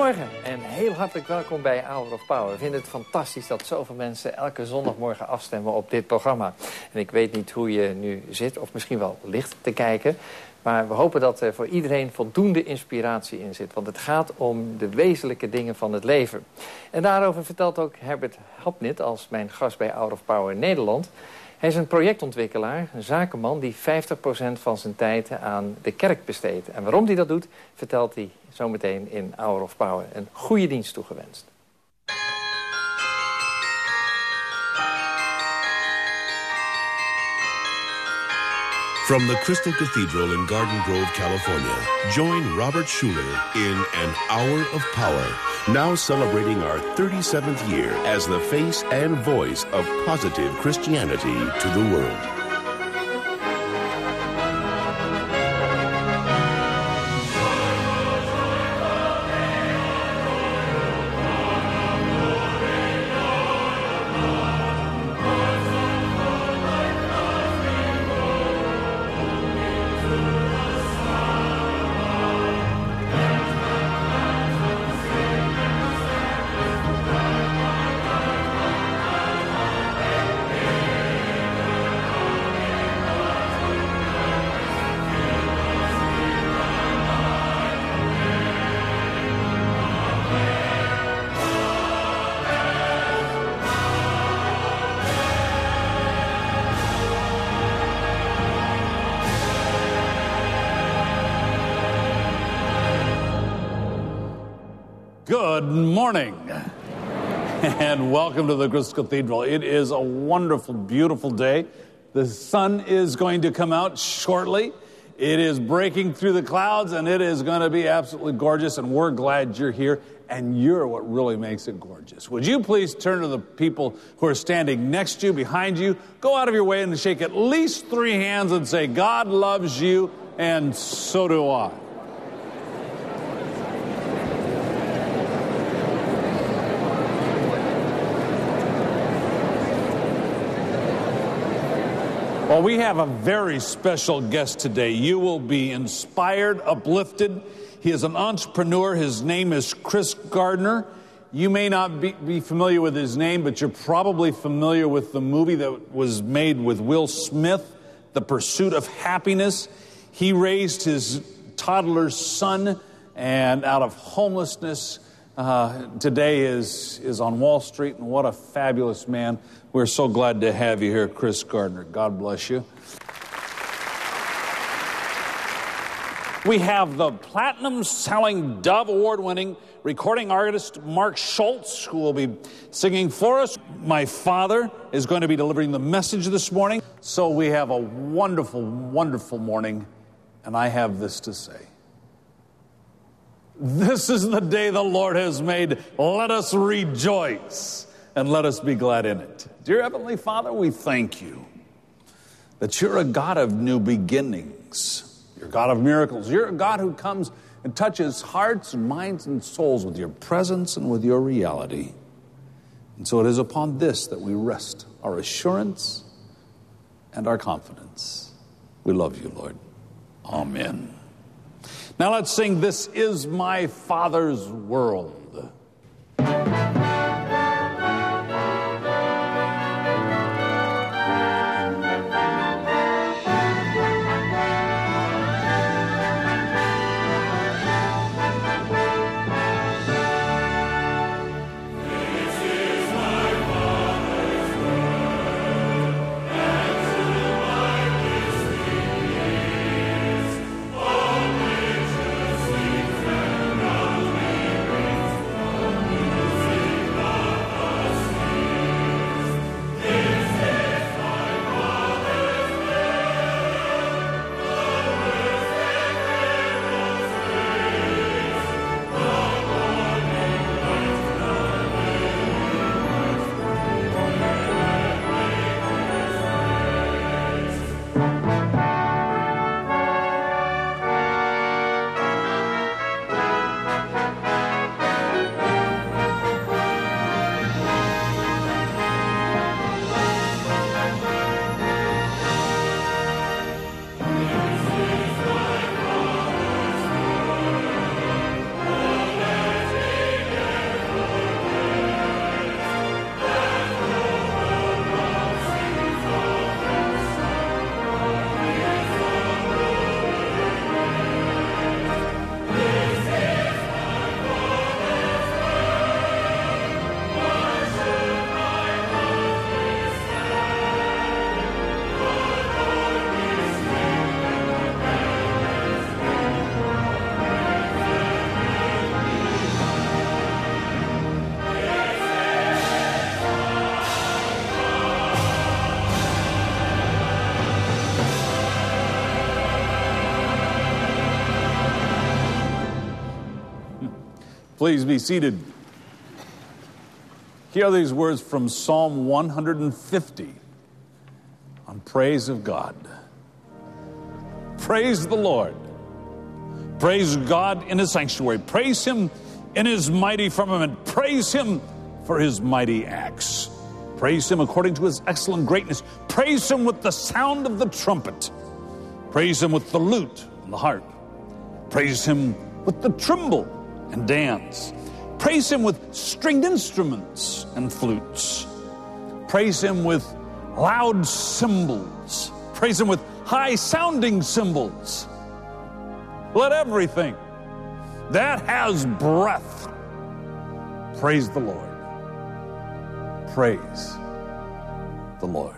Goedemorgen en heel hartelijk welkom bij Hour of Power. We vinden het fantastisch dat zoveel mensen elke zondagmorgen afstemmen op dit programma. En ik weet niet hoe je nu zit of misschien wel ligt te kijken. Maar we hopen dat er voor iedereen voldoende inspiratie in zit. Want het gaat om de wezenlijke dingen van het leven. En daarover vertelt ook Herbert Hapnit als mijn gast bij Hour of Power Nederland. Hij is een projectontwikkelaar, een zakenman die 50% van zijn tijd aan de kerk besteedt. En waarom hij dat doet, vertelt hij zometeen in Hour of Power. Een goede dienst toegewenst. From the Crystal Cathedral in Garden Grove, California, join Robert Schuller in An Hour of Power, now celebrating our 37th year as the face and voice of positive Christianity to the world. Good morning, and welcome to the Crystal Cathedral. It is a wonderful, beautiful day. The sun is going to come out shortly. It is breaking through the clouds, and it is going to be absolutely gorgeous, and we're glad you're here, and you're what really makes it gorgeous. Would you please turn to the people who are standing next to you, behind you, go out of your way and shake at least 3 hands and say, God loves you, and so do I. Well, we have a very special guest today. You will be inspired, uplifted. He is an entrepreneur. His name is Chris Gardner. You may not be familiar with his name, but you're probably familiar with the movie that was made with Will Smith, The Pursuit of Happiness. He raised his toddler son, and out of homelessness, today is on Wall Street, and what a fabulous man. We're so glad to have you here, Chris Gardner. God bless you. We have the platinum-selling Dove Award-winning recording artist Mark Schultz, who will be singing for us. My father is going to be delivering the message this morning. So we have a wonderful, wonderful morning, and I have this to say. This is the day the Lord has made. Let us rejoice and let us be glad in it. Dear Heavenly Father, we thank you that you're a God of new beginnings. You're a God of miracles. You're a God who comes and touches hearts and minds and souls with your presence and with your reality. And so it is upon this that we rest our assurance and our confidence. We love you, Lord. Amen. Now let's sing This Is My Father's World. Please be seated. Here are these words from Psalm 150 on praise of God. Praise the Lord. Praise God in his sanctuary. Praise him in his mighty firmament. Praise him for his mighty acts. Praise him according to his excellent greatness. Praise him with the sound of the trumpet. Praise him with the lute and the harp. Praise him with the timbrel and dance. Praise him with stringed instruments and flutes. Praise him with loud cymbals. Praise him with high-sounding cymbals. Let everything that has breath praise the Lord. Praise the Lord.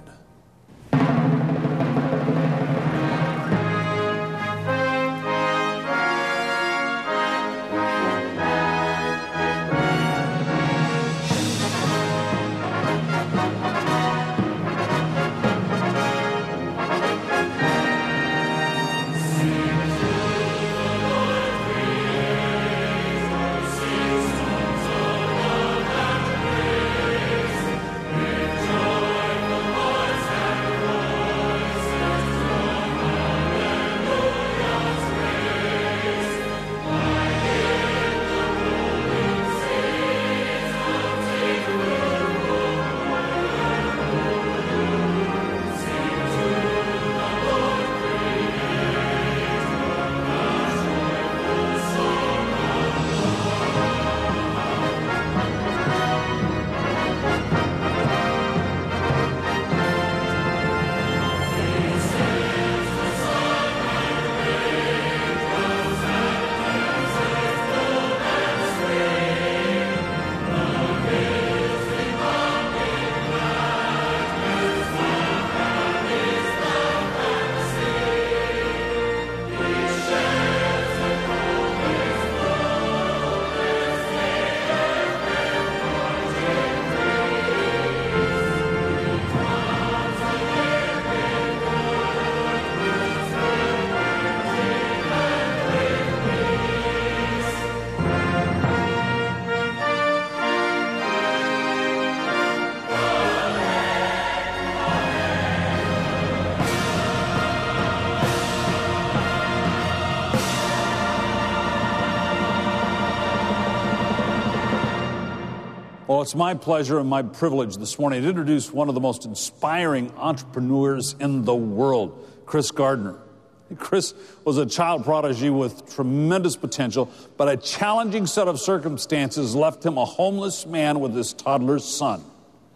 Well, it's my pleasure and my privilege this morning to introduce one of the most inspiring entrepreneurs in the world, Chris Gardner. Chris was a child prodigy with tremendous potential, but a challenging set of circumstances left him a homeless man with his toddler son.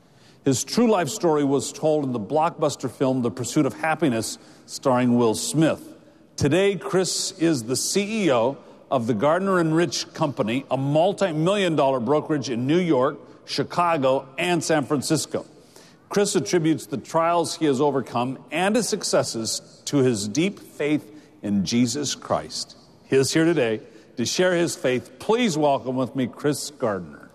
His true life story was told in the blockbuster film The Pursuit of Happiness, starring Will Smith. Today, Chris is the CEO of the Gardner & Rich Company, a multi-million-dollar brokerage in New York, Chicago, and San Francisco. Chris attributes the trials he has overcome and his successes to his deep faith in Jesus Christ. He is here today to share his faith. Please welcome with me Chris Gardner.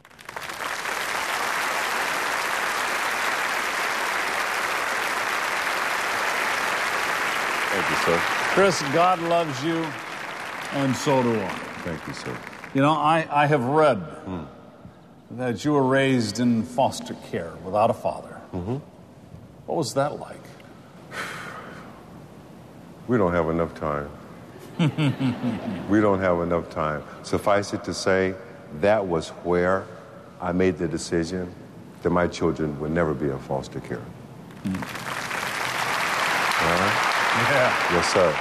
Thank you, sir. Chris, God loves you, and so do I. Thank you, sir. You know, I have read that you were raised in foster care without a father. Mm-hmm. What was that like? We don't have enough time. We don't have enough time. Suffice it to say, that was where I made the decision that my children would never be in foster care. Yeah. Yes, sir.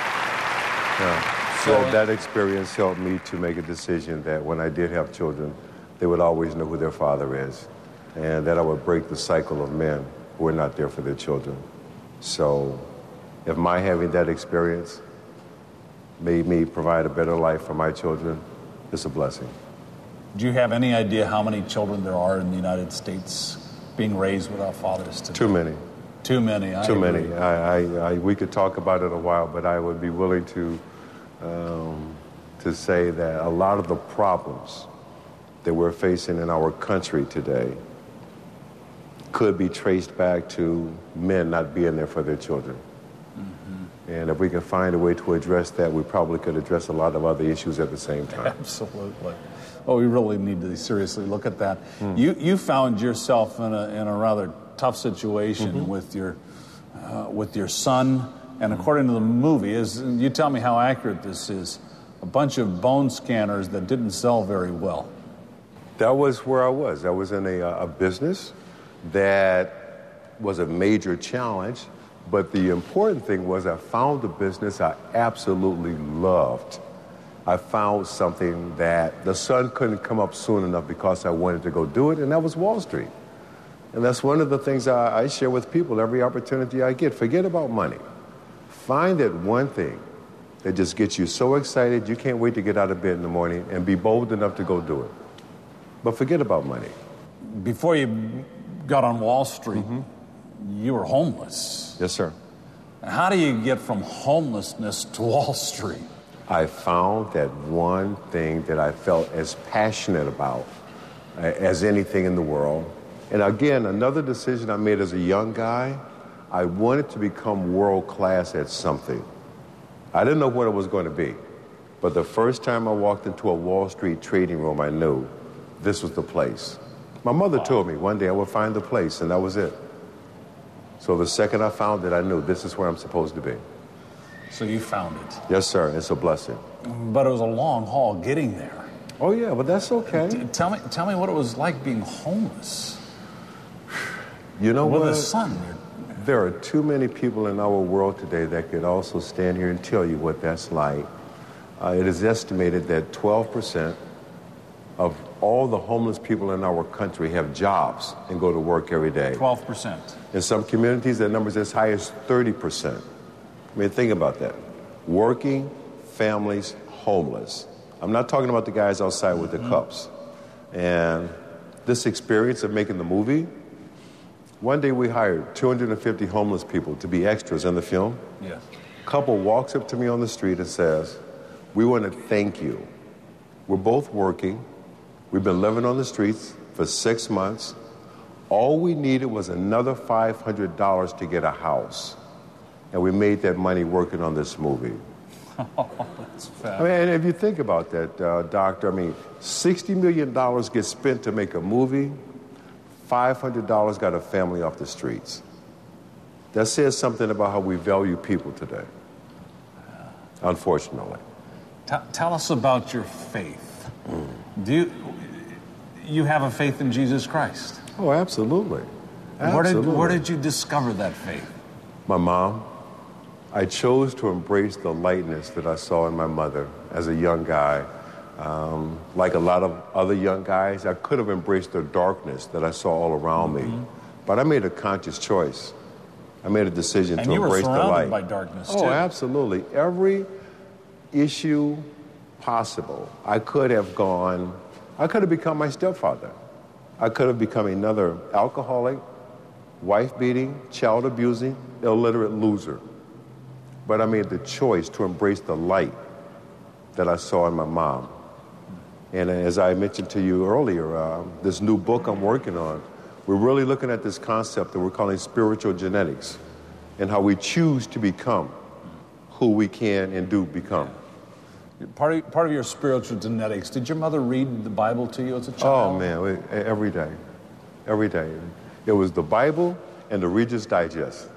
Yeah. So that experience helped me to make a decision that when I did have children, they would always know who their father is, and that I would break the cycle of men who are not there for their children. So if my having that experience made me provide a better life for my children, it's a blessing. Do you have any idea how many children there are in the United States being raised without fathers today? Too many. Too many. Too many. We could talk about it a while, but I would be willing to say that a lot of the problems that we're facing in our country today could be traced back to men not being there for their children. And if we can find a way to address that, we probably could address a lot of other issues at the same time. Absolutely. Well, we really need to seriously look at that. You found yourself in a rather tough situation with your son, and according to the movie, you tell me how accurate this is, a bunch of bone scanners that didn't sell very well. That was where I was. I was in a business that was a major challenge, but the important thing was I found a business I absolutely loved. I found something that the sun couldn't come up soon enough because I wanted to go do it, and that was Wall Street. And that's one of the things I share with people every opportunity I get. Forget about money. Find that one thing that just gets you so excited you can't wait to get out of bed in the morning, and be bold enough to go do it. But forget about money. Before you got on Wall Street, you were homeless. Yes, sir. How do you get from homelessness to Wall Street? I found that one thing that I felt as passionate about as anything in the world. And again, another decision I made as a young guy, I wanted to become world class at something. I didn't know what it was going to be, but the first time I walked into a Wall Street trading room, I knew this was the place. My mother told me one day I would find the place, and that was it. So the second I found it, I knew this is where I'm supposed to be. So you found it. Yes, sir. It's a blessing. But it was a long haul getting there. Oh, yeah, but that's okay. Tell me what it was like being homeless. You know what? With a son. There are too many people in our world today that could also stand here and tell you what that's like. It is estimated that 12% of all the homeless people in our country have jobs and go to work every day. 12%. In some communities, that number is as high as 30%. I mean, think about that. Working families, homeless. I'm not talking about the guys outside with the cups. And this experience of making the movie, one day we hired 250 homeless people to be extras in the film. Yes. A couple walks up to me on the street and says, "We want to thank you. We're both working. We've been living on the streets for 6 months. All we needed was another $500 to get a house. And we made that money working on this movie." Oh, that's fabulous. I mean, and if you think about that, Doctor, I mean, $60 million gets spent to make a movie. $500 got a family off the streets. That says something about how we value people today, unfortunately. Tell us about your faith. Do you have a faith in Jesus Christ? Oh, absolutely. Absolutely. Where did you discover that faith? My mom. I chose to embrace the lightness that I saw in my mother as a young guy. Like a lot of other young guys, I could have embraced the darkness that I saw all around me. But I made a conscious choice. I made a decision to embrace the light. And you were surrounded by darkness, too. Oh, absolutely. Every issue possible. I could have become my stepfather. I could have become another alcoholic, wife-beating, child-abusing, illiterate loser. But I made the choice to embrace the light that I saw in my mom. And as I mentioned to you earlier, this new book I'm working on, we're really looking at this concept that we're calling spiritual genetics and how we choose to become who we can and do become. Part of your spiritual genetics, did your mother read the Bible to you as a child? Oh, man, every day. Every day. It was the Bible and the Reader's Digest.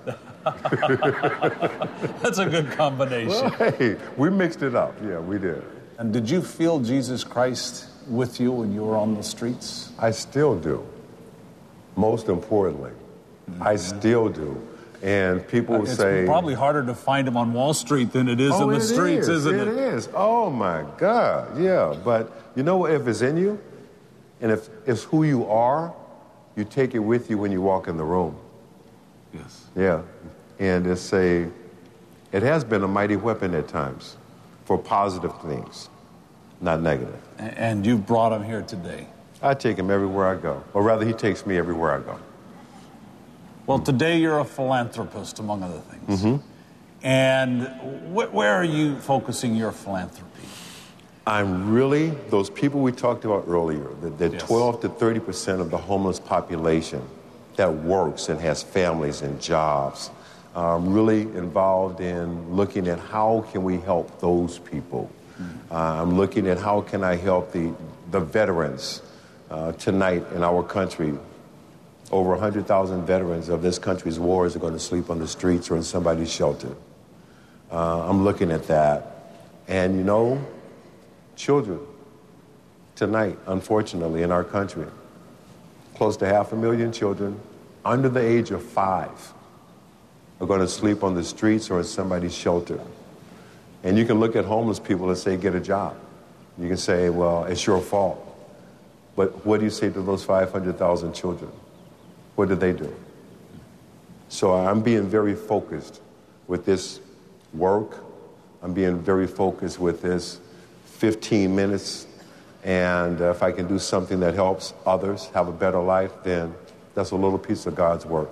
That's a good combination. Well, hey, we mixed it up. Yeah, we did. And did you feel Jesus Christ with you when you were on the streets? I still do. Most importantly, I still do. And people say... It's probably harder to find him on Wall Street than it is in the streets, isn't it? It is. Oh, my God. Yeah. But you know what? If it's in you, and if it's who you are, you take it with you when you walk in the room. Yes. Yeah. And it has been a mighty weapon at times for positive things, not negative. And you've brought him here today. I take him everywhere I go. Or rather, he takes me everywhere I go. Well, today you're a philanthropist, among other things. And where are you focusing your philanthropy? I'm really, those people we talked about earlier, the 12 to 30% of the homeless population that works and has families and jobs. really involved in looking at how can we help those people. I'm looking at how can I help the veterans tonight in our country. Over 100,000 veterans of this country's wars are going to sleep on the streets or in somebody's shelter. I'm looking at that. And you know, children tonight, unfortunately, in our country, close to 500,000 children under the age of 5 are going to sleep on the streets or in somebody's shelter. And you can look at homeless people and say, get a job. You can say, well, it's your fault. But what do you say to those 500,000 children? What do they do? So I'm being very focused with this work. I'm being very focused with this 15 minutes. And if I can do something that helps others have a better life, then that's a little piece of God's work.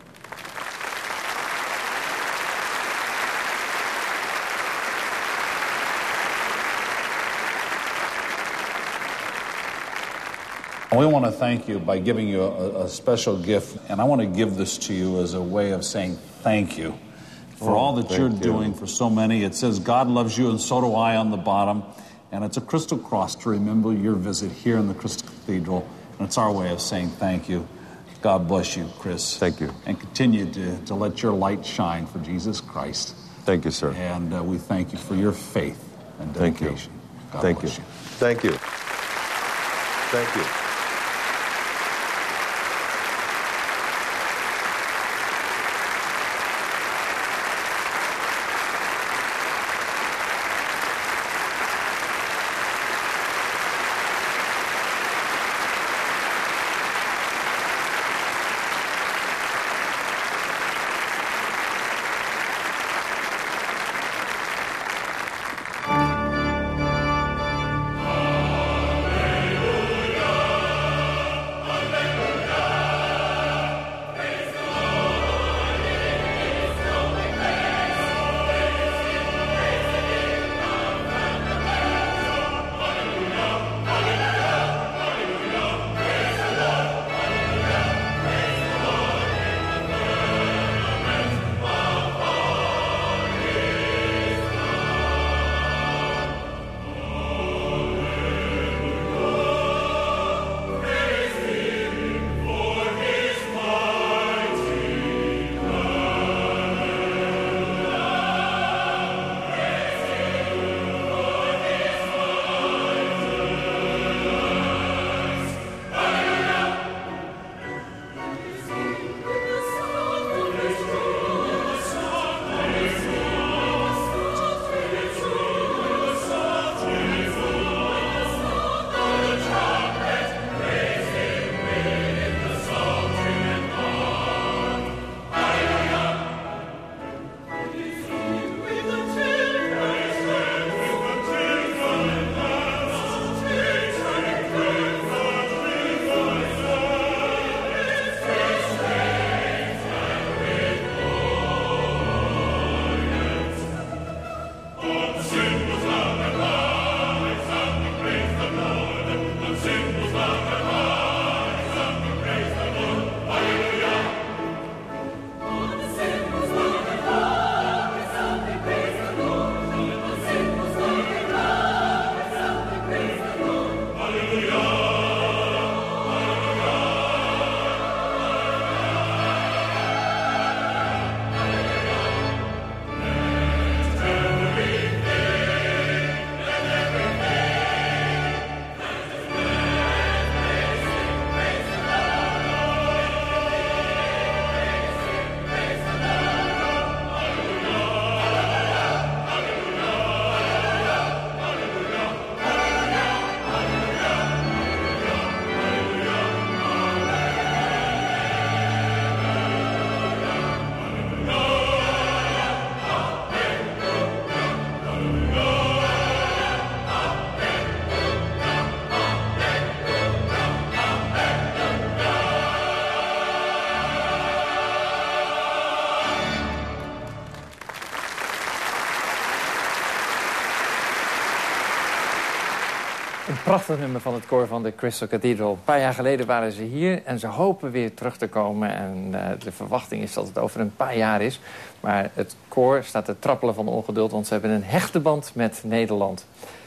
We want to thank you by giving you a special gift, and I want to give this to you as a way of saying thank you for all that you're doing for so many. It says, God loves you, and so do I on the bottom, and it's a crystal cross to remember your visit here in the Crystal Cathedral, and it's our way of saying thank you. God bless you, Chris. Thank you. And continue to let your light shine for Jesus Christ. Thank you, sir. And we thank you for your faith and dedication. Thank you. God bless you. Thank you. Thank you. Een prachtig nummer van het koor van de Crystal Cathedral. Een paar jaar geleden waren ze hier en ze hopen weer terug te komen. En de verwachting is dat het over een paar jaar is. Maar het koor staat te trappelen van ongeduld, want ze hebben een hechte band met Nederland.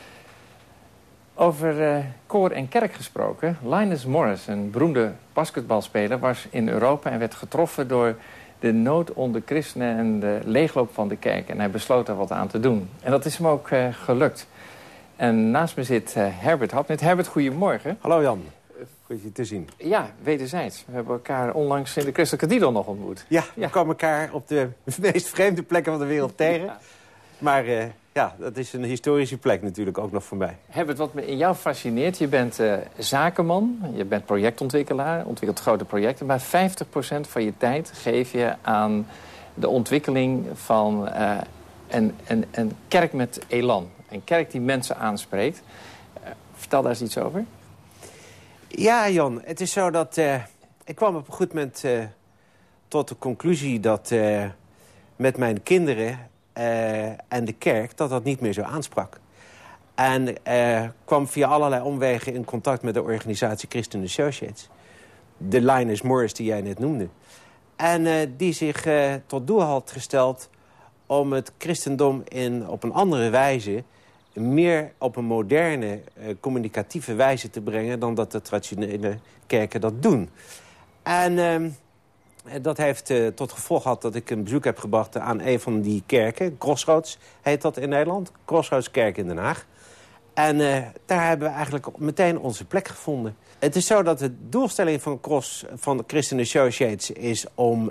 Over koor en kerk gesproken. Linus Morris, een beroemde basketbalspeler, was in Europa en werd getroffen door de nood onder christenen en de leegloop van de kerk. En hij besloot daar wat aan te doen. En dat is hem ook gelukt. En naast me zit Herbert Hapnet. Herbert, goedemorgen. Hallo Jan, goed je te zien. Ja, wederzijds. We hebben elkaar onlangs in de Crystal Cathedral nog ontmoet. Ja, we komen elkaar op de meest vreemde plekken van de wereld tegen. Ja. Maar dat is een historische plek natuurlijk ook nog voor mij. Herbert, wat me in jou fascineert, je bent zakenman, je bent projectontwikkelaar, ontwikkelt grote projecten, maar 50% van je tijd geef je aan de ontwikkeling van een kerk met elan. Een kerk die mensen aanspreekt. Vertel daar eens iets over. Ja, Jan, het is zo dat ik kwam op een goed moment tot de conclusie dat met mijn kinderen en de kerk dat niet meer zo aansprak. En kwam via allerlei omwegen in contact met de organisatie Christian Associates. De Linus Morris die jij net noemde. En die zich tot doel had gesteld om het christendom op een andere wijze, meer op een moderne, communicatieve wijze te brengen dan dat de traditionele kerken dat doen. En dat heeft tot gevolg gehad dat ik een bezoek heb gebracht aan een van die kerken. Crossroads heet dat in Nederland. Crossroads Kerk in Den Haag. En daar hebben we eigenlijk meteen onze plek gevonden. Het is zo dat de doelstelling van de Christian Associates is om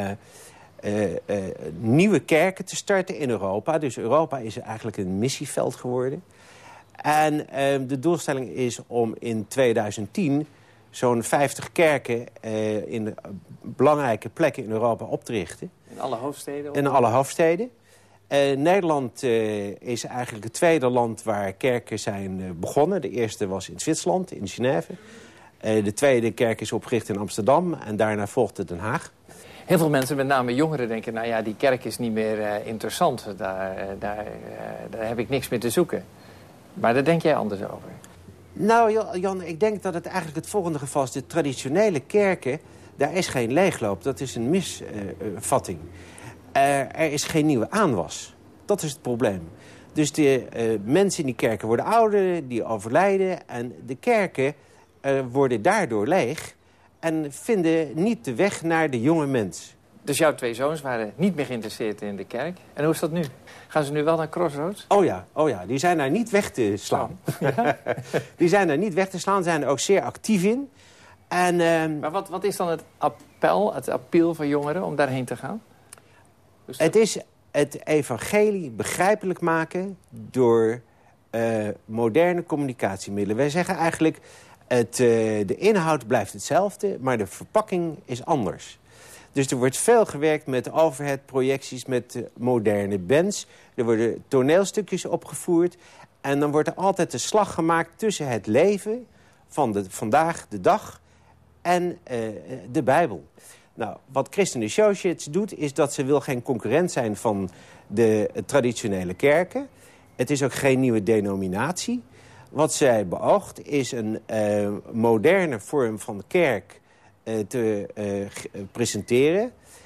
nieuwe kerken te starten in Europa. Dus Europa is eigenlijk een missieveld geworden. En de doelstelling is om in 2010 zo'n 50 kerken in belangrijke plekken in Europa op te richten. In alle hoofdsteden? In alle hoofdsteden. Nederland is eigenlijk het tweede land waar kerken zijn begonnen. De eerste was in Zwitserland, in Genève. De tweede kerk is opgericht in Amsterdam en daarna volgde Den Haag. Heel veel mensen, met name jongeren, denken, nou ja, die kerk is niet meer interessant. Daar heb ik niks meer te zoeken. Maar daar denk jij anders over? Nou, Jan, ik denk dat het eigenlijk het volgende geval is. De traditionele kerken, daar is geen leegloop. Dat is een misvatting. Er is geen nieuwe aanwas. Dat is het probleem. Dus de mensen in die kerken worden ouder, die overlijden. En de kerken worden daardoor leeg en vinden niet de weg naar de jonge mens. Dus jouw twee zoons waren niet meer geïnteresseerd in de kerk. En hoe is dat nu? Gaan ze nu wel naar Crossroads? Oh ja, die zijn daar niet weg te slaan. Oh. Ja? Die zijn daar niet weg te slaan, zijn er ook zeer actief in. En, maar wat is dan het appel van jongeren om daarheen te gaan? Het is het evangelie begrijpelijk maken door moderne communicatiemiddelen. Wij zeggen eigenlijk, de inhoud blijft hetzelfde, maar de verpakking is anders. Dus er wordt veel gewerkt met overhead-projecties, met moderne bands. Er worden toneelstukjes opgevoerd. En dan wordt er altijd de slag gemaakt tussen het leven van vandaag de dag en de Bijbel. Nou, wat Christian Associates doet, is dat ze wil geen concurrent zijn van de traditionele kerken. Het is ook geen nieuwe denominatie. Wat zij beoogt is een moderne vorm van kerk te presenteren.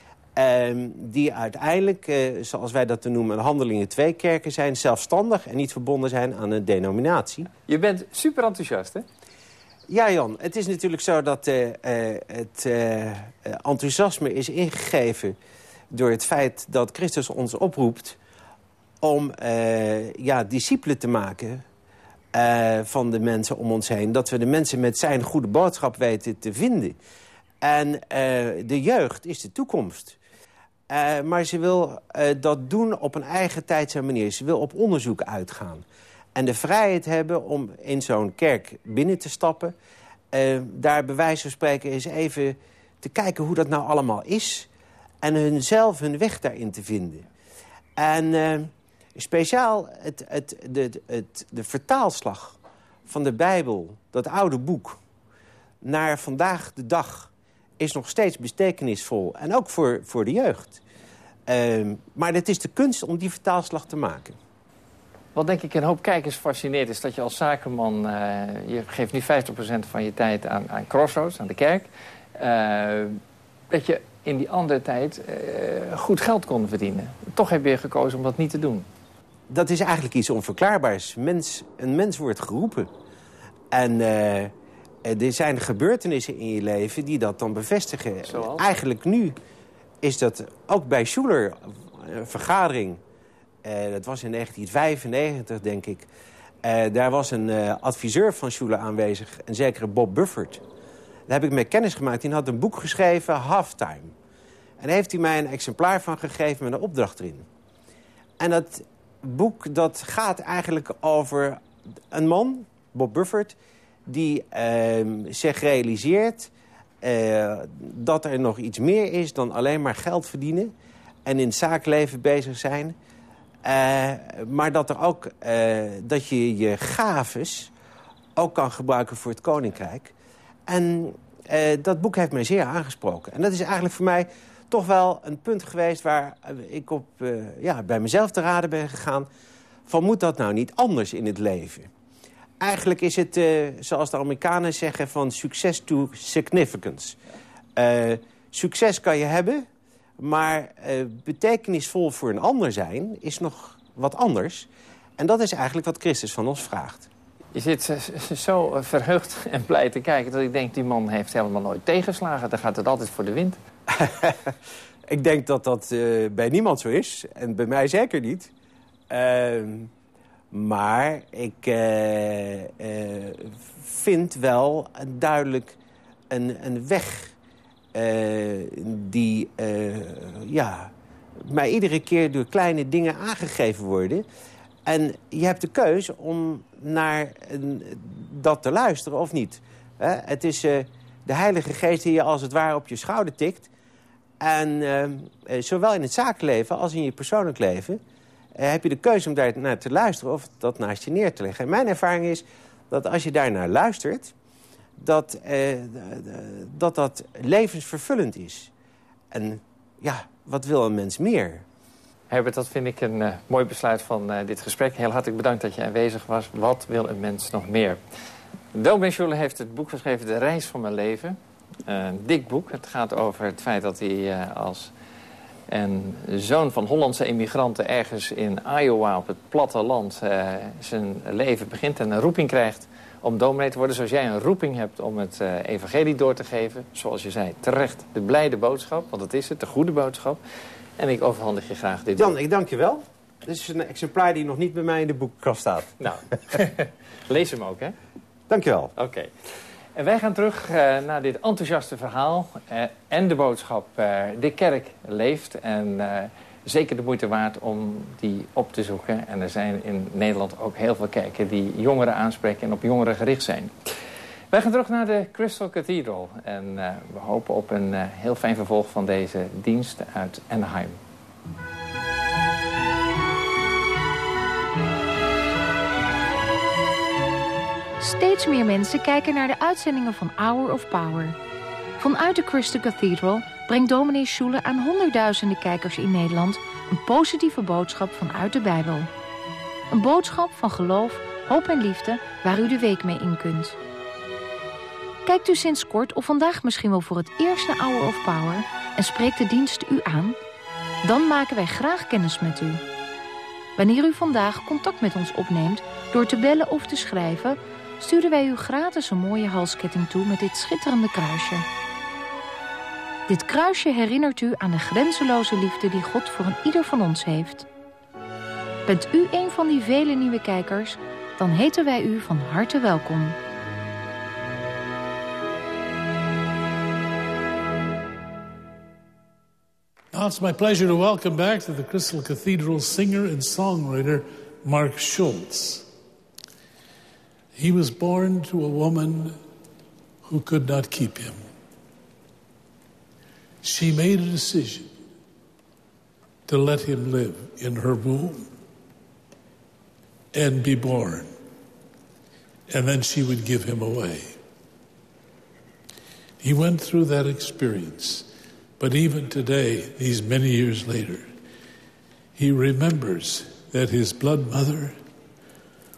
Die uiteindelijk, zoals wij dat te noemen, Handelingen 2 kerken zijn, zelfstandig en niet verbonden zijn aan een denominatie. Je bent super enthousiast, hè? Ja, Jan. Het is natuurlijk zo dat het enthousiasme is ingegeven door het feit dat Christus ons oproept om discipelen te maken van de mensen om ons heen. Dat we de mensen met zijn goede boodschap weten te vinden. En de jeugd is de toekomst. Maar ze wil dat doen op een eigen tijdse manier. Ze wil op onderzoek uitgaan. En de vrijheid hebben om in zo'n kerk binnen te stappen. Daar bij wijze van spreken eens even te kijken hoe dat nou allemaal is. En hun weg daarin te vinden. En speciaal de vertaalslag van de Bijbel, dat oude boek, naar vandaag de dag is nog steeds betekenisvol. En ook voor de jeugd. Maar het is de kunst om die vertaalslag te maken. Wat denk ik een hoop kijkers fascineert is dat je als zakenman... je geeft nu 50% van je tijd aan Crossroads, aan de kerk. Dat je in die andere tijd goed geld kon verdienen. Toch heb je gekozen om dat niet te doen. Dat is eigenlijk iets onverklaarbaars. Een mens wordt geroepen. En er zijn gebeurtenissen in je leven die dat dan bevestigen. Zoals? Eigenlijk nu is dat ook bij Schuller een vergadering. Dat was in 1995, denk ik. Daar was een adviseur van Schuller aanwezig, een zekere Bob Bufford. Daar heb ik mee kennis gemaakt. Die had een boek geschreven, Halftime. En daar heeft hij mij een exemplaar van gegeven met een opdracht erin. En dat boek dat gaat eigenlijk over een man, Bob Bufford, die zich realiseert dat er nog iets meer is dan alleen maar geld verdienen en in het zakenleven bezig zijn. Maar dat er ook dat je je gaves ook kan gebruiken voor het koninkrijk. En dat boek heeft mij zeer aangesproken. En dat is eigenlijk voor mij toch wel een punt geweest waar ik op bij mezelf te raden ben gegaan. Van moet dat nou niet anders in het leven? Eigenlijk is het, zoals de Amerikanen zeggen, van success to significance. Succes kan je hebben, maar betekenisvol voor een ander zijn is nog wat anders. En dat is eigenlijk wat Christus van ons vraagt. Je zit zo verheugd en blij te kijken dat ik denk, die man heeft helemaal nooit tegenslagen. Dan gaat het altijd voor de wind. Ik denk dat dat bij niemand zo is. En bij mij zeker niet. Maar ik vind wel duidelijk een weg die mij iedere keer door kleine dingen aangegeven worden. En je hebt de keuze om naar dat te luisteren of niet. Het is de Heilige Geest die je als het ware op je schouder tikt. En zowel in het zakenleven als in je persoonlijk leven heb je de keuze om daar naar te luisteren of dat naast je neer te leggen. En mijn ervaring is dat als je daar naar luistert, dat levensvervullend is. En ja, wat wil een mens meer? Herbert, dat vind ik een mooi besluit van dit gesprek. Heel hartelijk bedankt dat je aanwezig was. Wat wil een mens nog meer? Dominee Schuller heeft het boek geschreven, De Reis van mijn leven. Een dik boek. Het gaat over het feit dat hij als een zoon van Hollandse emigranten ergens in Iowa op het platteland zijn leven begint en een roeping krijgt om dominee te worden. Zoals jij een roeping hebt om het evangelie door te geven. Zoals je zei, terecht de blijde boodschap, want dat is het, de goede boodschap. En ik overhandig je graag dit boek. Jan, ik dank je wel. Dit is een exemplaar die nog niet bij mij in de boekenkast staat. Nou, lees hem ook, hè? Dank je wel. Oké. En wij gaan terug naar dit enthousiaste verhaal en de boodschap. De kerk leeft en zeker de moeite waard om die op te zoeken. En er zijn in Nederland ook heel veel kerken die jongeren aanspreken en op jongeren gericht zijn. Wij gaan terug naar de Crystal Cathedral. En we hopen op een heel fijn vervolg van deze dienst uit Anaheim. Steeds meer mensen kijken naar de uitzendingen van Hour of Power. Vanuit de Crystal Cathedral brengt dominee Schuller aan honderdduizenden kijkers in Nederland een positieve boodschap vanuit de Bijbel. Een boodschap van geloof, hoop en liefde waar u de week mee in kunt. Kijkt u sinds kort of vandaag misschien wel voor het eerst naar Hour of Power en spreekt de dienst u aan? Dan maken wij graag kennis met u. Wanneer u vandaag contact met ons opneemt door te bellen of te schrijven, sturen wij u gratis een mooie halsketting toe met dit schitterende kruisje. Dit kruisje herinnert u aan de grenzeloze liefde die God voor een ieder van ons heeft. Bent u een van die vele nieuwe kijkers, dan heten wij u van harte welkom. Now it's my pleasure to welcome back to the Crystal Cathedral singer and songwriter Mark Schultz. He was born to a woman who could not keep him. She made a decision to let him live in her womb and be born. And then she would give him away. He went through that experience. But even today, these many years later, he remembers that his blood mother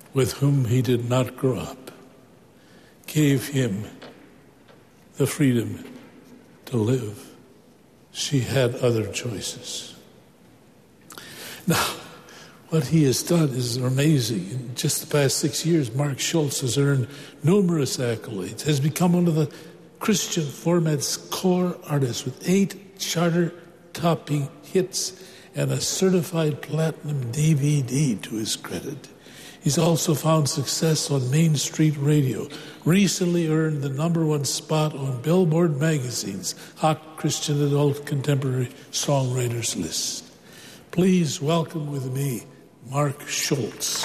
with whom he did not grow up, gave him the freedom to live. She had other choices. Now, what he has done is amazing. In just the past 6 years, Mark Schultz has earned numerous accolades, has become one of the Christian format's core artists with 8 charter-topping hits and a certified platinum DVD to his credit. He's also found success on Main Street Radio, recently earned the #1 spot on Billboard Magazine's Hot Christian Adult Contemporary Songwriters list. Please welcome with me Mark Schultz.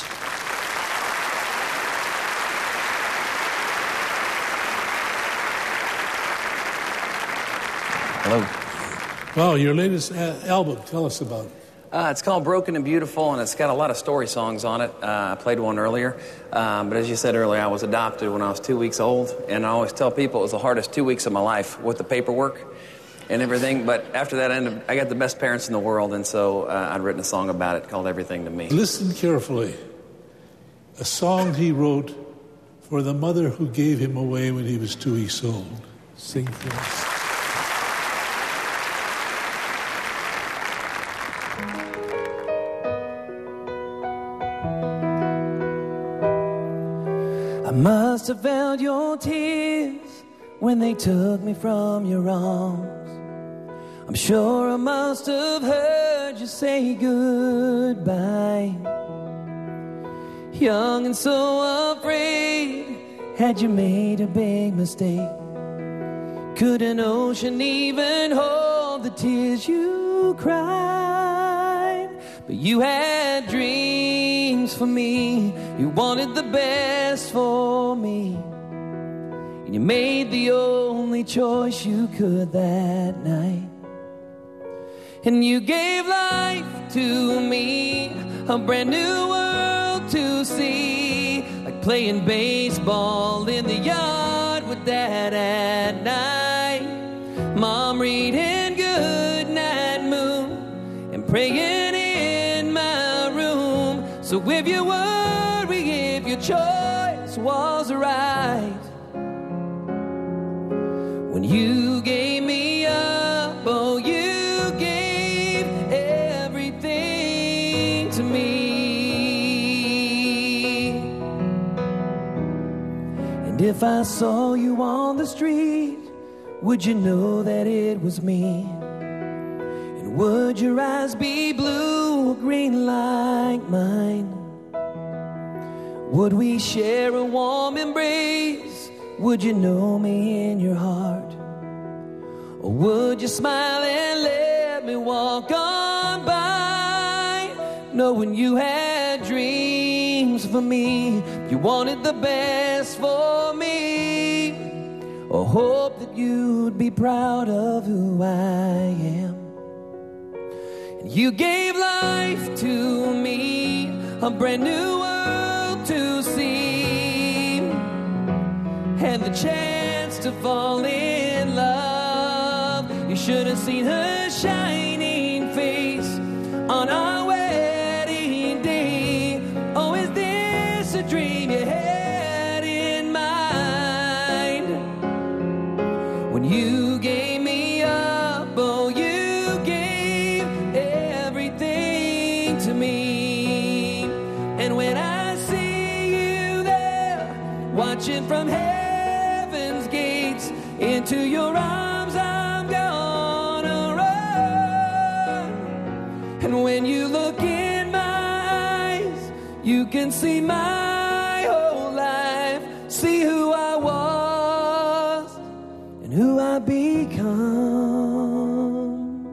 Hello. Wow, your latest album, tell us about it. It's called Broken and Beautiful, and it's got a lot of story songs on it. I played one earlier, but as you said earlier, I was adopted when I was 2 weeks old, and I always tell people it was the hardest 2 weeks of my life with the paperwork and everything, but after that, I got the best parents in the world, and so I'd written a song about it called Everything to Me. Listen carefully. A song he wrote for the mother who gave him away when he was 2 weeks old. Sing for us. I must have felt your tears when they took me from your arms. I'm sure I must have heard you say goodbye. Young and so afraid, had you made a big mistake? Could an ocean even hold the tears you cried? But you had dreams for me, you wanted the best for me, and you made the only choice you could that night. And you gave life to me, a brand new world to see, like playing baseball in the yard with Dad at night, Mom reading Goodnight Moon and praying in my room. So if you worry if your choice was right, when you gave me up, oh, you gave everything to me. And if I saw you on the street, would you know that it was me? And would your eyes be blue or green like mine? Would we share a warm embrace? Would you know me in your heart? Or would you smile and let me walk on by, knowing you had dreams for me, you wanted the best for me? Or hope that you'd be proud of who I am. And you gave life to me, a brand new world to see, and the chance to fall in love. You should have seen her shining face on our wedding day. Oh, is this a dream you had in mind? When you gave me up, oh, you gave everything to me. And when I see you there, watching from heaven's gates, into your arms I'm gonna run. And when you look in my eyes, you can see my whole life, see who I was and who I become.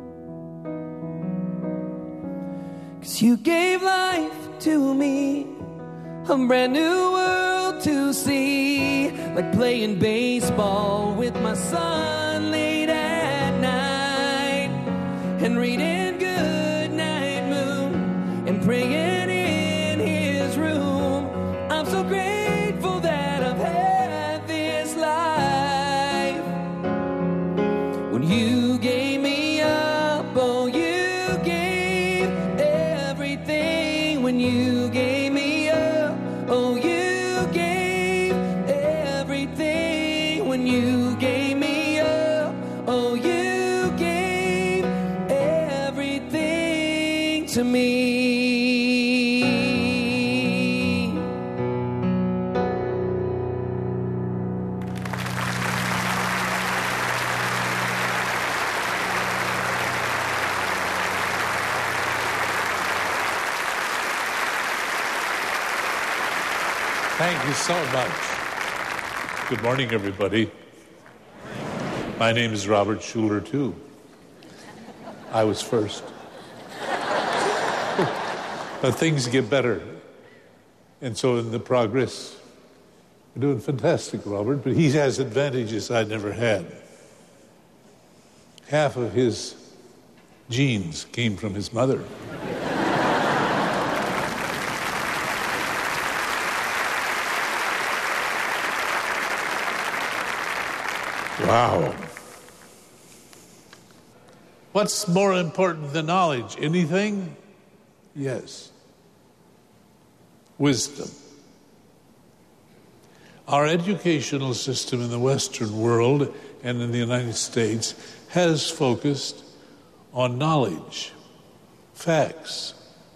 'Cause you gave life to me, a brand new world to see, like playing baseball with my son late at night, and reading Goodnight Moon and praying in his room. I'm so grateful that I've had this life. When you gave me up, oh, you gave everything. When you gave me up, oh, to me. Thank you so much. Good morning, everybody. My name is Robert Schuller, too. I was first. But things get better. And so in the progress, we're doing fantastic, Robert, but he has advantages I never had. Half of his genes came from his mother. Wow. What's more important than knowledge? Anything? Yes. Wisdom. Our educational system in the Western world and in the United States has focused on knowledge, facts.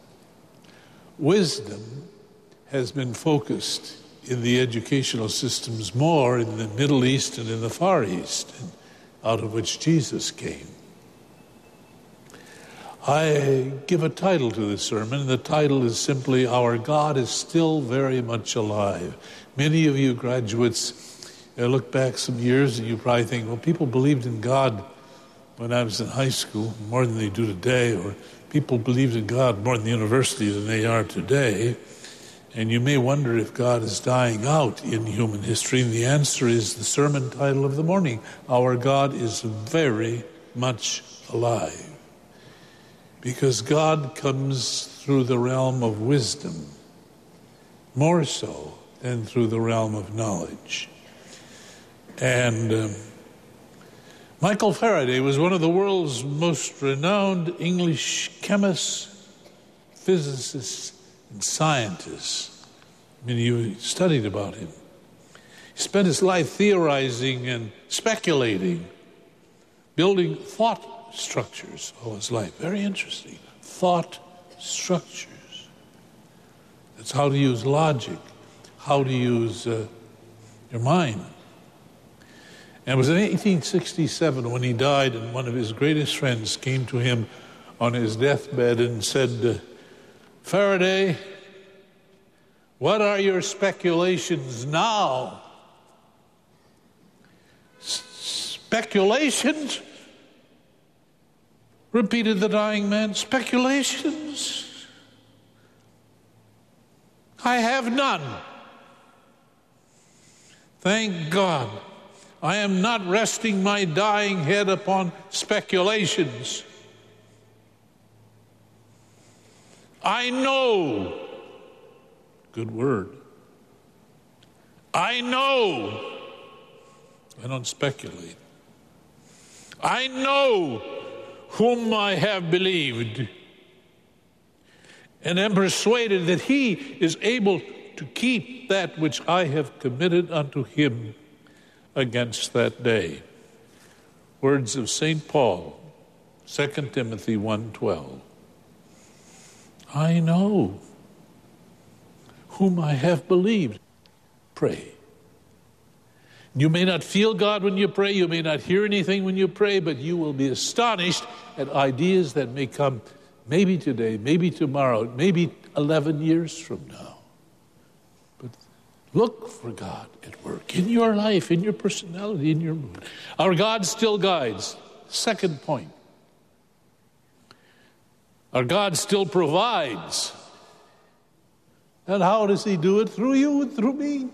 Wisdom has been focused in the educational systems more in the Middle East and in the Far East, out of which Jesus came. I give a title to this sermon, and the title is simply, Our God is Still Very Much Alive. Many of you graduates look back some years and you probably think, well, people believed in God when I was in high school more than they do today, or people believed in God more in the university than they are today. And you may wonder if God is dying out in human history. And the answer is the sermon title of the morning. Our God is very much alive. Because God comes through the realm of wisdom, more so than through the realm of knowledge. And Michael Faraday was one of the world's most renowned English chemists, physicists, and scientists. Many of you studied about him. He spent his life theorizing and speculating, building thought structures all his life. Very interesting. Thought structures. That's how to use logic, how to use your mind. And it was in 1867 when he died, and one of his greatest friends came to him on his deathbed and said, Faraday, what are your speculations now? Speculations? Repeated the dying man. Speculations? I have none. Thank God. I am not resting my dying head upon speculations. I know. Good word. I know. I don't speculate. I know whom I have believed, and am persuaded that he is able to keep that which I have committed unto him against that day. Words of St. Paul, 2 Timothy 1:12. I know whom I have believed. Pray. You may not feel God when you pray, you may not hear anything when you pray, but you will be astonished at ideas that may come maybe today, maybe tomorrow, maybe 11 years from now. But look for God at work in your life, in your personality, in your mood. Our God still guides. Second point. Our God still provides. And how does he do it? Through you and through me.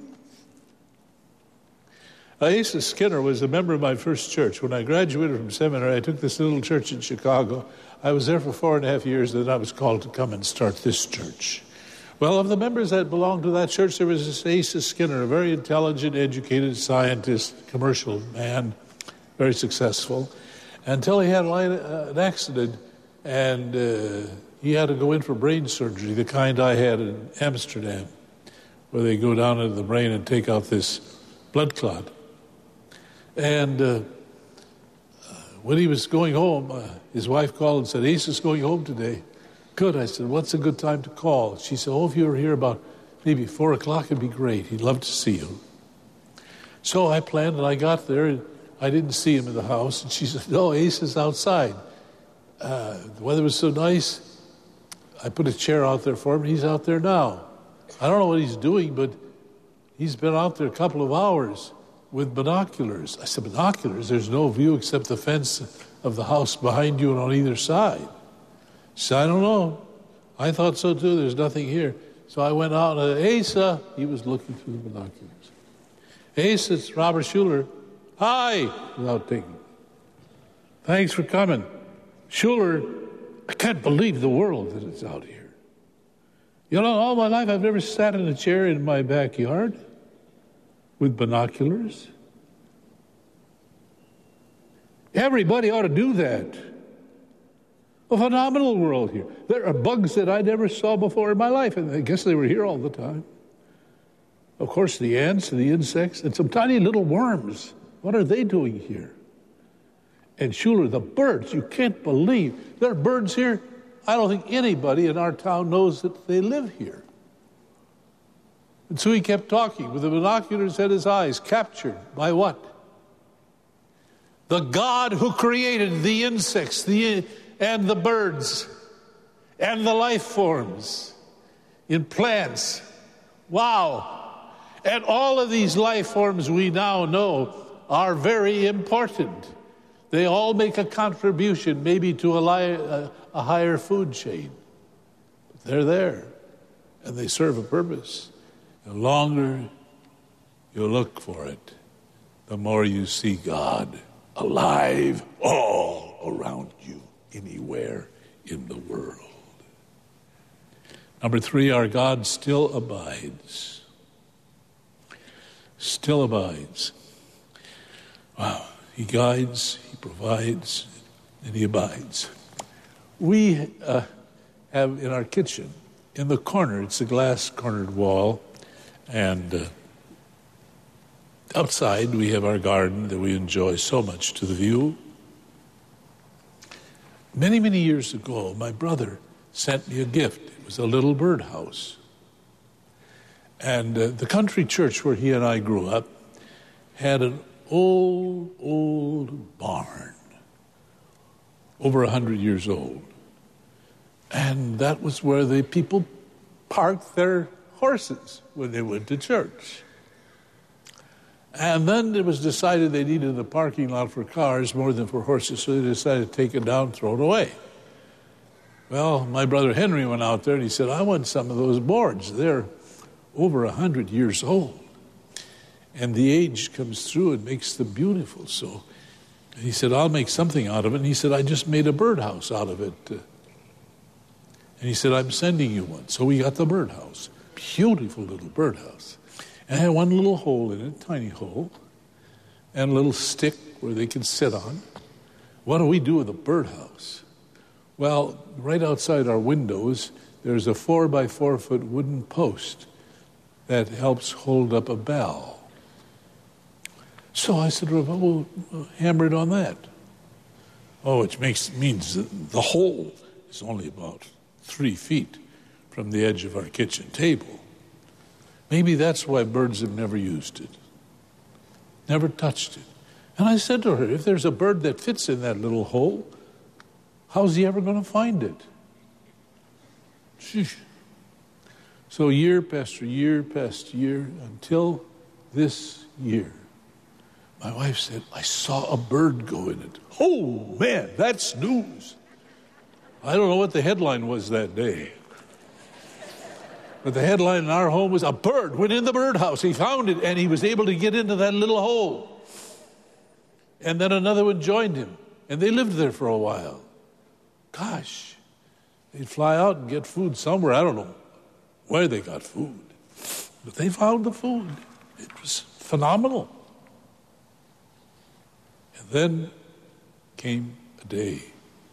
Asa Skinner was a member of my first church. When I graduated from seminary, I took this little church in Chicago. I was there for 4.5 years, then I was called to come and start this church. Well, of the members that belonged to that church, there was this Asa Skinner, a very intelligent, educated scientist, commercial man, very successful, until he had an accident, and he had to go in for brain surgery, the kind I had in Amsterdam, where they go down into the brain and take out this blood clot. And when he was going home, his wife called and said, Asa's going home today. Good. I said, what's a good time to call? She said, if you were here about maybe 4 o'clock, it'd be great. He'd love to see you. So I planned, and I got there, and I didn't see him in the house. And she said, no, Ace is outside. The weather was so nice, I put a chair out there for him. He's out there now. I don't know what he's doing, but he's been out there a couple of hours with binoculars. I said, binoculars? There's no view except the fence of the house behind you and on either side. She said, I don't know. I thought so too. There's nothing here. So I went out and Asa, he was looking through the binoculars. Asa, it's Robert Schuller. Hi, without taking. Thanks for coming. Schuller, I can't believe the world that it's out here. You know, all my life I've never sat in a chair in my backyard with binoculars. Everybody ought to do that. A phenomenal world here. There are bugs that I never saw before in my life, and I guess they were here all the time. Of course, the ants and the insects and some tiny little worms. What are they doing here? And Schuller, the birds, you can't believe. There are birds here. I don't think anybody in our town knows that they live here. And so he kept talking with the binoculars at his eyes, captured by what? The God who created the insects, and the birds, and the life forms in plants. Wow. And all of these life forms we now know are very important. They all make a contribution maybe to a higher food chain. But they're there, and they serve a purpose. The longer you look for it, the more you see God alive all around you, anywhere in the world. Number 3, our God still abides. Still abides. Wow. He guides, he provides, and he abides. We have in our kitchen, in the corner, it's a glass-cornered wall, and outside we have our garden that we enjoy so much to the view. Many, many years ago, my brother sent me a gift. It was a little birdhouse. And the country church where he and I grew up had an old barn, over 100 years old. And that was where the people parked their horses when they went to church. And then it was decided they needed a parking lot for cars more than for horses, so they decided to take it down, throw it away. Well, my brother Henry went out there and he said, I want some of those boards. They're over 100 years old. And the age comes through and makes them beautiful. So he said, I'll make something out of it. And he said, I just made a birdhouse out of it. And he said, I'm sending you one. So we got the birdhouse. Beautiful little birdhouse. And it had one little hole in it, tiny hole, and a little stick where they could sit on. What do we do with a birdhouse? Well, right outside our windows, there's a 4-by-4-foot wooden post that helps hold up a bell. So I said, we'll hammer it on that. Oh, which means the hole is only about 3 feet from the edge of our kitchen table. Maybe that's why birds have never used it, never touched it. And I said to her, if there's a bird that fits in that little hole, how's he ever going to find it? Sheesh. So year past year past year, until this year, my wife said, I saw a bird go in it. Oh, man, that's news. I don't know what the headline was that day. But the headline in our home was, a bird went in the birdhouse. He found it, and he was able to get into that little hole. And then another one joined him, and they lived there for a while. Gosh, they'd fly out and get food somewhere. I don't know where they got food. But they found the food. It was phenomenal. And then came a day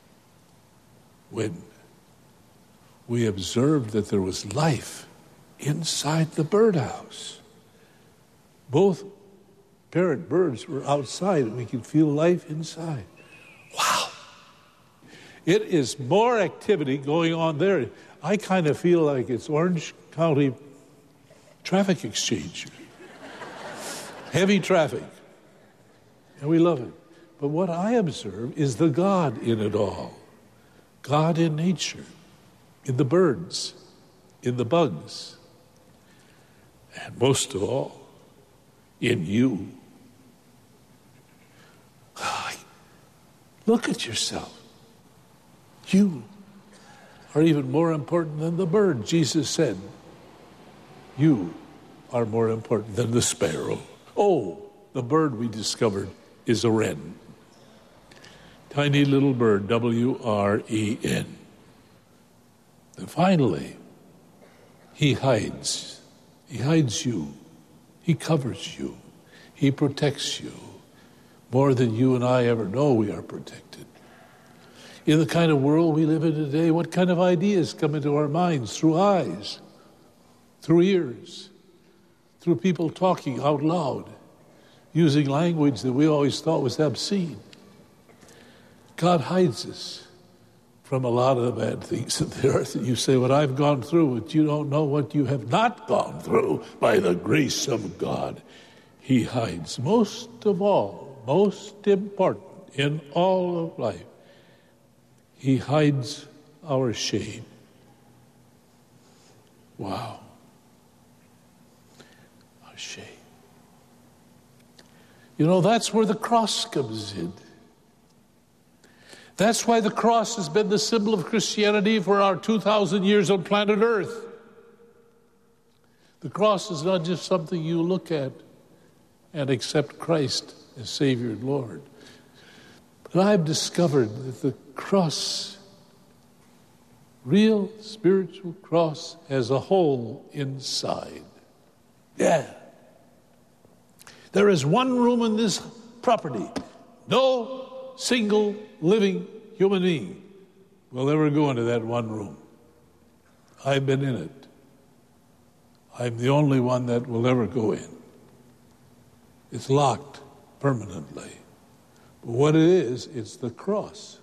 when we observed that there was life inside the birdhouse. Both parent birds were outside, and we could feel life inside. Wow. It is more activity going on there. I kind of feel like it's Orange County traffic exchange. Heavy traffic. And we love it. But what I observe is the God in it all. God in nature, in the birds, in the bugs, and most of all, in you. Look at yourself. You are even more important than the bird. Jesus said, you are more important than the sparrow. Oh, the bird we discovered is a wren. Tiny little bird, W-R-E-N. And finally, he hides. He hides you. He covers you. He protects you. More than you and I ever know we are protected. In the kind of world we live in today, what kind of ideas come into our minds through eyes, through ears, through people talking out loud, using language that we always thought was obscene? God hides us from a lot of the bad things in the earth. And you say, what I've gone through, but you don't know what you have not gone through by the grace of God. He hides. Most of all, most important in all of life, he hides our shame. Wow. Our shame. You know, that's where the cross comes in. That's why the cross has been the symbol of Christianity for our 2,000 years on planet Earth. The cross is not just something you look at and accept Christ as Savior and Lord. But I've discovered that the cross, real spiritual cross, has a hole inside. Yeah. There is one room in this property. No single living human being will ever go into that one room. I've been in it. I'm the only one that will ever go in. It's locked permanently. But what it is, it's the cross.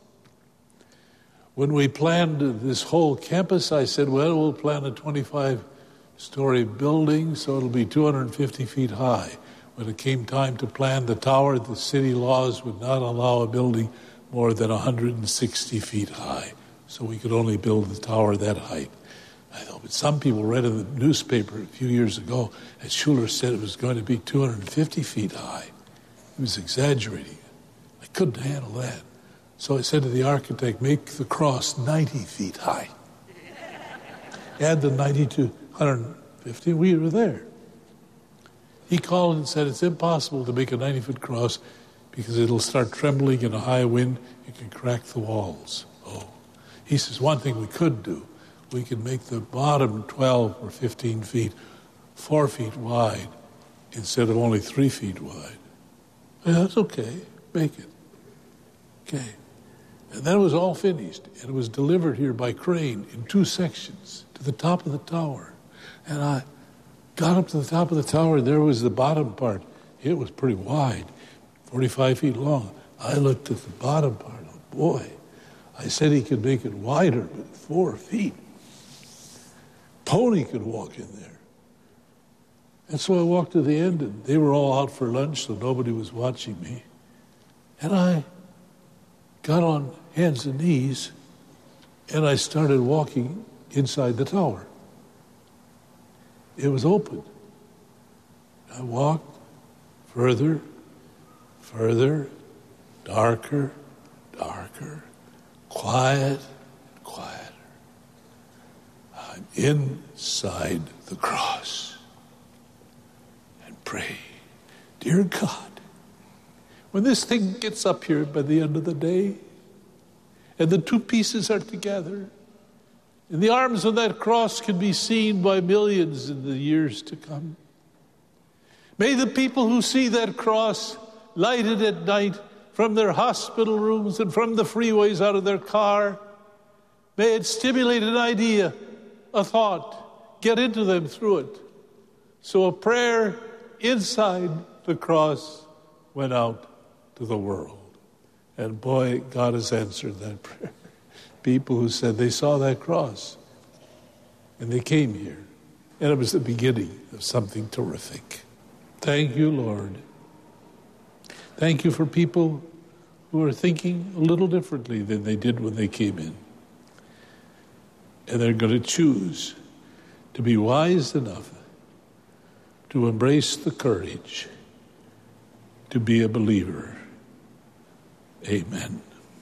When we planned this whole campus, I said, well, we'll plan a 25-story building, so it'll be 250 feet high. When it came time to plan the tower, the city laws would not allow a building more than 160 feet high. So we could only build the tower that height. I thought, but some people read in the newspaper a few years ago that Schuller said it was going to be 250 feet high. He was exaggerating. I couldn't handle that. So I said to the architect, make the cross 90 feet high. Add the 90 to 150, we were there. He called and said, it's impossible to make a 90-foot cross because it'll start trembling in a high wind. You can crack the walls. Oh. He says, one thing we could do, we could make the bottom 12 or 15 feet 4 feet wide instead of only 3 feet wide. Yeah, that's okay. Make it. Okay. And then it was all finished. And it was delivered here by crane in 2 sections to the top of the tower. And I got up to the top of the tower, and there was the bottom part. It was pretty wide, 45 feet long. I looked at the bottom part. Oh, boy. I said he could make it wider, but 4 feet. Pony could walk in there. And so I walked to the end, and they were all out for lunch, so nobody was watching me. And I got on hands and knees, and I started walking inside the tower. It was open. I walked further, further, darker, darker, quiet, quieter. I'm inside the cross and pray, dear God, when this thing gets up here by the end of the day and the 2 pieces are together, and the arms of that cross can be seen by millions in the years to come. May the people who see that cross lighted at night from their hospital rooms and from the freeways out of their car, may it stimulate an idea, a thought, get into them through it. So a prayer inside the cross went out to the world. And boy, God has answered that prayer. people who said they saw that cross and they came here. And it was the beginning of something terrific. Thank you, Lord. Thank you for people who are thinking a little differently than they did when they came in. And they're going to choose to be wise enough to embrace the courage to be a believer. Amen.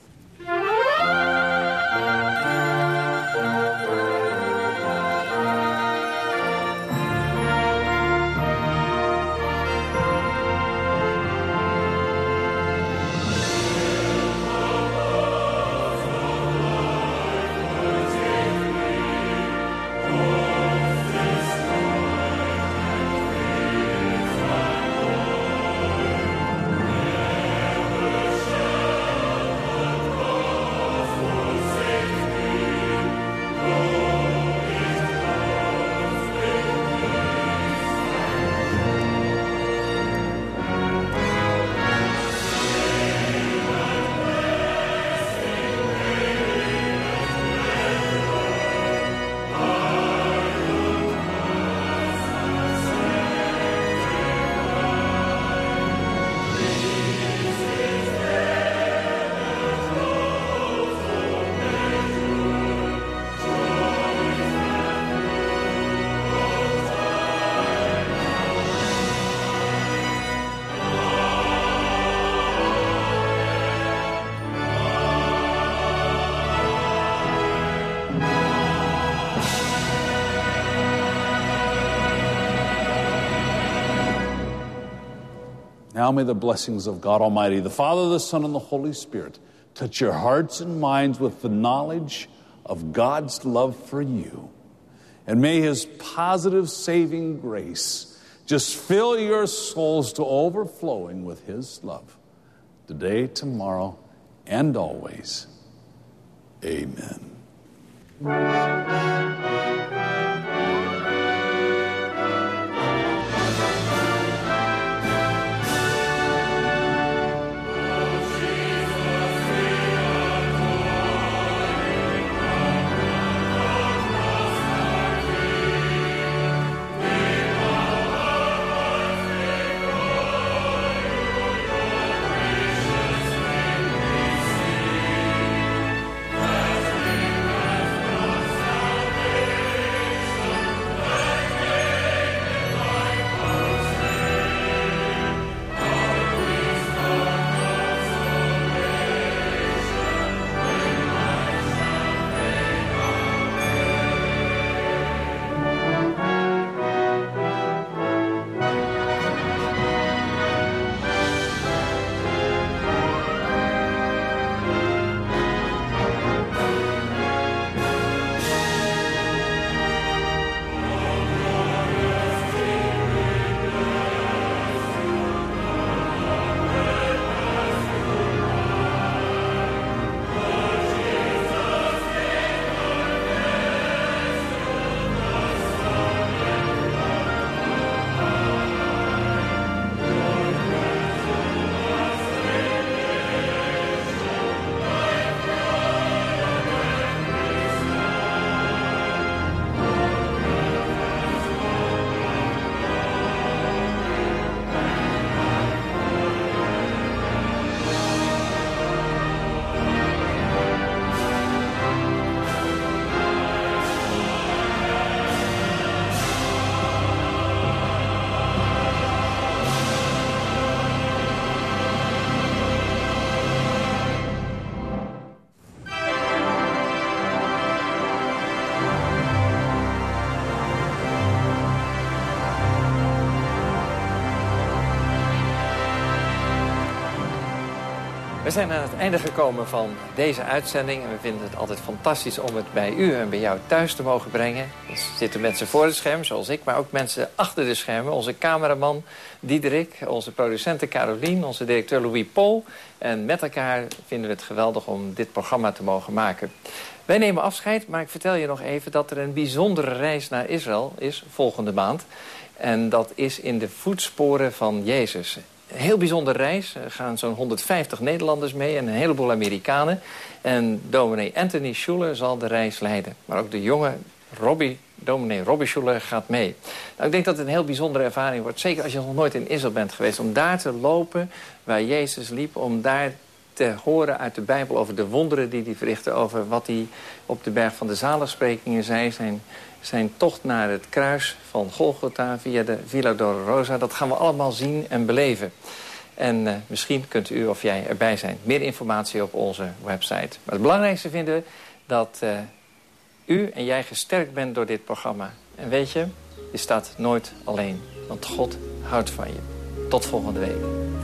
Now may the blessings of God Almighty, the Father, the Son, and the Holy Spirit touch your hearts and minds with the knowledge of God's love for you. And may His positive saving grace just fill your souls to overflowing with His love. Today, tomorrow, and always. Amen. We zijn aan het einde gekomen van deze uitzending. En we vinden het altijd fantastisch om het bij u en bij jou thuis te mogen brengen. Er zitten mensen voor het scherm, zoals ik, maar ook mensen achter de schermen. Onze cameraman Diederik, onze producente Carolien, onze directeur Louis Paul. En met elkaar vinden we het geweldig om dit programma te mogen maken. Wij nemen afscheid, maar ik vertel je nog even dat er een bijzondere reis naar Israël is volgende maand. En dat is in de voetsporen van Jezus. heel bijzondere reis. Er gaan zo'n 150 Nederlanders mee en een heleboel Amerikanen. En dominee Anthony Schuller zal de reis leiden. Maar ook de jonge dominee Robbie Schuller gaat mee. Nou, ik denk dat het een heel bijzondere ervaring wordt. Zeker als je nog nooit in Israël bent geweest. Om daar te lopen waar Jezus liep. Om daar te horen uit de Bijbel over de wonderen die hij verrichtte. Over wat hij op de berg van de zaligsprekingen zei. Zijn tocht naar het kruis van Golgotha via de Via Dolorosa. Dat gaan we allemaal zien en beleven. En misschien kunt u of jij erbij zijn. Meer informatie op onze website. Maar het belangrijkste vinden we dat u en jij gesterkt bent door dit programma. En weet je, je staat nooit alleen. Want God houdt van je. Tot volgende week.